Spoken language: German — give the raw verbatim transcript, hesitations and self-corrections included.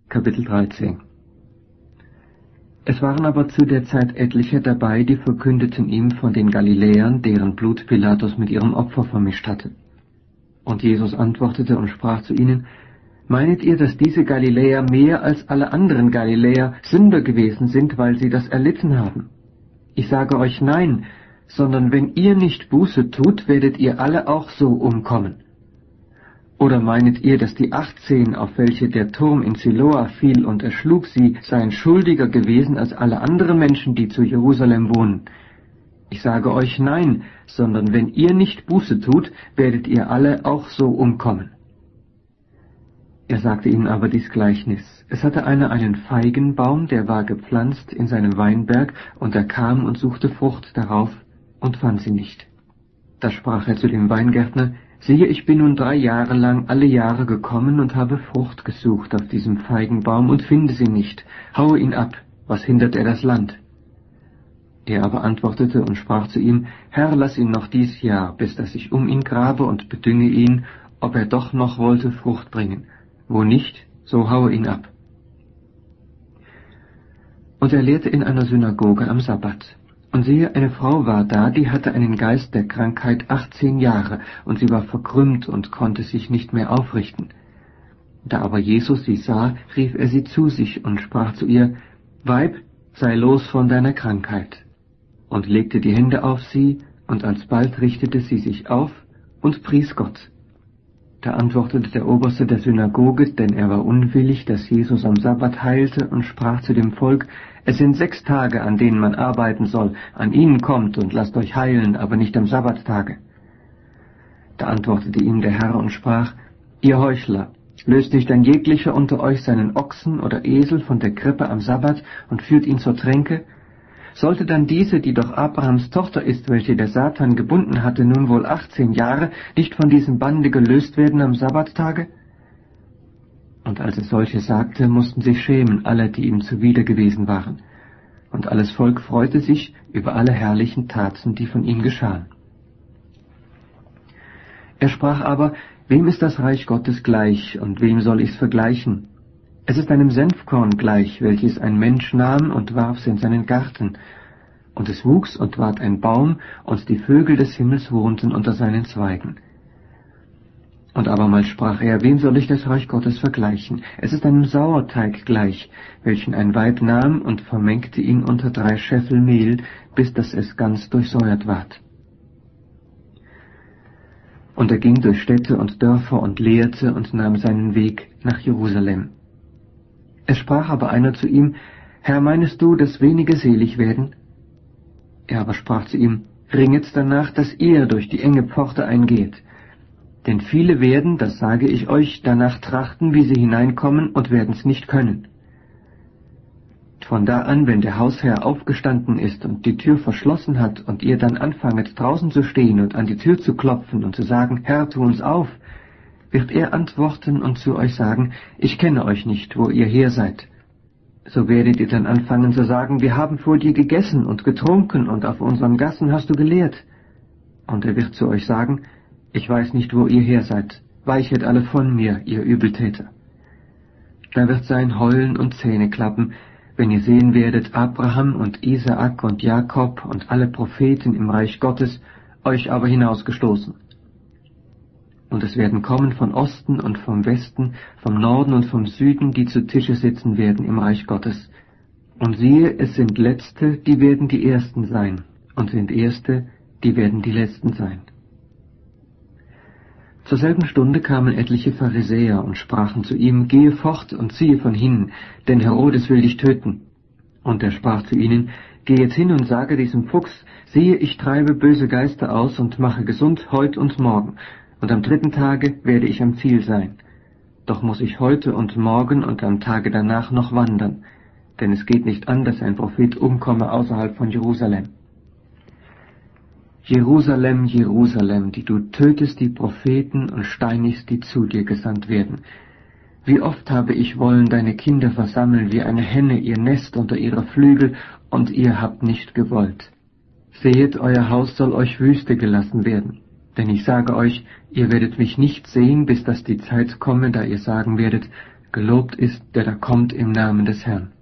Kapitel dreizehn. Es waren aber zu der Zeit etliche dabei, die verkündeten ihm von den Galiläern, deren Blut Pilatus mit ihrem Opfer vermischt hatte. Und Jesus antwortete und sprach zu ihnen: Meinet ihr, dass diese Galiläer mehr als alle anderen Galiläer Sünder gewesen sind, weil sie das erlitten haben? Ich sage euch nein, sondern wenn ihr nicht Buße tut, werdet ihr alle auch so umkommen. Oder meinet ihr, dass die achtzehn, auf welche der Turm in Siloa fiel und erschlug sie, seien schuldiger gewesen als alle anderen Menschen, die zu Jerusalem wohnen? Ich sage euch nein, sondern wenn ihr nicht Buße tut, werdet ihr alle auch so umkommen. Er sagte ihnen aber dies Gleichnis. Es hatte einer einen Feigenbaum, der war gepflanzt in seinem Weinberg, und er kam und suchte Frucht darauf und fand sie nicht. Da sprach er zu dem Weingärtner: Siehe, ich bin nun drei Jahre lang alle Jahre gekommen und habe Frucht gesucht auf diesem Feigenbaum und finde sie nicht. Haue ihn ab, was hindert er das Land? Er aber antwortete und sprach zu ihm: Herr, lass ihn noch dies Jahr, bis dass ich um ihn grabe und bedünge ihn, ob er doch noch wollte Frucht bringen. Wo nicht, so haue ihn ab. Und er lehrte in einer Synagoge am Sabbat. Und siehe, eine Frau war da, die hatte einen Geist der Krankheit achtzehn Jahre, und sie war verkrümmt und konnte sich nicht mehr aufrichten. Da aber Jesus sie sah, rief er sie zu sich und sprach zu ihr: Weib, sei los von deiner Krankheit. Und legte die Hände auf sie, und alsbald richtete sie sich auf und pries Gott. Da antwortete der Oberste der Synagoge, denn er war unwillig, dass Jesus am Sabbat heilte, und sprach zu dem Volk: Es sind sechs Tage, an denen man arbeiten soll. An ihnen kommt und lasst euch heilen, aber nicht am Sabbattage. Da antwortete ihm der Herr und sprach: Ihr Heuchler, löst nicht ein jeglicher unter euch seinen Ochsen oder Esel von der Krippe am Sabbat und führt ihn zur Tränke? Sollte dann diese, die doch Abrahams Tochter ist, welche der Satan gebunden hatte, nun wohl achtzehn Jahre, nicht von diesem Bande gelöst werden am Sabbattage? Und als es solche sagte, mussten sich schämen alle, die ihm zuwider gewesen waren. Und alles Volk freute sich über alle herrlichen Taten, die von ihm geschahen. Er sprach aber: Wem ist das Reich Gottes gleich, und wem soll ich's vergleichen? Es ist einem Senfkorn gleich, welches ein Mensch nahm und warf's in seinen Garten. Und es wuchs und ward ein Baum, und die Vögel des Himmels wohnten unter seinen Zweigen. Und abermals sprach er: Wem soll ich das Reich Gottes vergleichen? Es ist einem Sauerteig gleich, welchen ein Weib nahm und vermengte ihn unter drei Scheffel Mehl, bis dass es ganz durchsäuert ward. Und er ging durch Städte und Dörfer und lehrte und nahm seinen Weg nach Jerusalem. Es sprach aber einer zu ihm: Herr, meinest du, dass wenige selig werden? Er aber sprach zu ihm: Ringet danach, dass ihr durch die enge Pforte eingeht. Denn viele werden, das sage ich euch, danach trachten, wie sie hineinkommen, und werden's nicht können. Von da an, wenn der Hausherr aufgestanden ist und die Tür verschlossen hat, und ihr dann anfanget draußen zu stehen und an die Tür zu klopfen und zu sagen: Herr, tu uns auf, wird er antworten und zu euch sagen: Ich kenne euch nicht, wo ihr her seid. So werdet ihr dann anfangen zu sagen: Wir haben vor dir gegessen und getrunken, und auf unseren Gassen hast du gelehrt. Und er wird zu euch sagen: Ich weiß nicht, wo ihr her seid. Weichet alle von mir, ihr Übeltäter. Da wird sein Heulen und Zähneklappen, wenn ihr sehen werdet Abraham und Isaak und Jakob und alle Propheten im Reich Gottes, euch aber hinausgestoßen. Und es werden kommen von Osten und vom Westen, vom Norden und vom Süden, die zu Tische sitzen werden im Reich Gottes. Und siehe, es sind Letzte, die werden die Ersten sein, und sind Erste, die werden die Letzten sein. Zur selben Stunde kamen etliche Pharisäer und sprachen zu ihm: Gehe fort und ziehe von hinnen, denn Herodes will dich töten. Und er sprach zu ihnen: Geh jetzt hin und sage diesem Fuchs: Siehe, ich treibe böse Geister aus und mache gesund heut und morgen, und am dritten Tage werde ich am Ziel sein. Doch muss ich heute und morgen und am Tage danach noch wandern, denn es geht nicht an, dass ein Prophet umkomme außerhalb von Jerusalem. Jerusalem, Jerusalem, die du tötest die Propheten und steinigst, die zu dir gesandt werden. Wie oft habe ich wollen deine Kinder versammeln, wie eine Henne ihr Nest unter ihre Flügel, und ihr habt nicht gewollt. Sehet, euer Haus soll euch Wüste gelassen werden. Denn ich sage euch, ihr werdet mich nicht sehen, bis dass die Zeit komme, da ihr sagen werdet: Gelobt ist, der da kommt im Namen des Herrn.